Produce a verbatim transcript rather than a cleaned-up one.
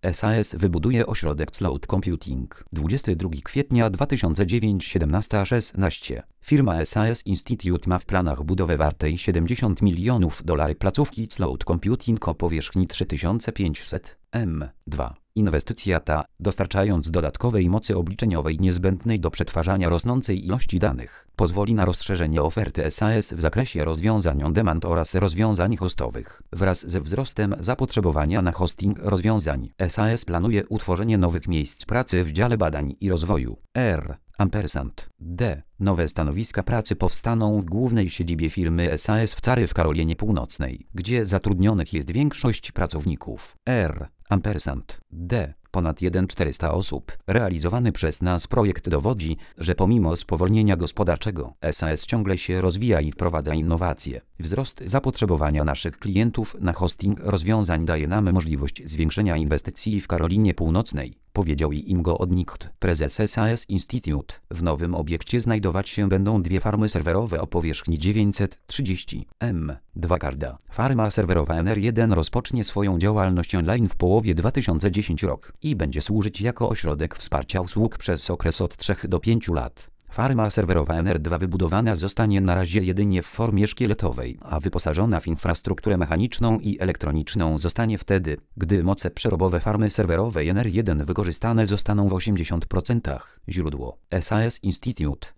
S A S wybuduje ośrodek Cloud Computing. dwudziestego drugiego kwietnia dwa tysiące dziewiątego siedemnaście szesnaście. Firma S A S Institute ma w planach budowę wartej siedemdziesiąt milionów dolarów placówki Cloud Computing o powierzchni trzy tysiące pięćset metrów. dwa. Inwestycja ta, dostarczając dodatkowej mocy obliczeniowej niezbędnej do przetwarzania rosnącej ilości danych, pozwoli na rozszerzenie oferty S A S w zakresie rozwiązań on-demand oraz rozwiązań hostowych. Wraz ze wzrostem zapotrzebowania na hosting rozwiązań, S A S planuje utworzenie nowych miejsc pracy w dziale badań i rozwoju. R. Ampersand. D. Nowe stanowiska pracy powstaną w głównej siedzibie firmy S A S w Cary w Karolinie Północnej, gdzie zatrudnionych jest większość pracowników. R. Ampersand. D. Ponad tysiąc czterysta osób. Realizowany przez nas projekt dowodzi, że pomimo spowolnienia gospodarczego, S A S ciągle się rozwija i wprowadza innowacje. Wzrost zapotrzebowania naszych klientów na hosting rozwiązań daje nam możliwość zwiększenia inwestycji w Karolinie Północnej, powiedział Ingo Odnicht, prezes S A S Institute. W nowym obiekcie znajdować się będą dwie farmy serwerowe o powierzchni dziewięćset trzydzieści metrów. dwa Garda. Farma serwerowa N R jeden rozpocznie swoją działalność online w połowie dwa tysiące dziesiątego roku i będzie służyć jako ośrodek wsparcia usług przez okres od trzech do pięciu lat. Farma serwerowa N R dwa wybudowana zostanie na razie jedynie w formie szkieletowej, a wyposażona w infrastrukturę mechaniczną i elektroniczną zostanie wtedy, gdy moce przerobowe farmy serwerowej N R jeden wykorzystane zostaną w osiemdziesięciu procentach. Źródło: S A S Institute.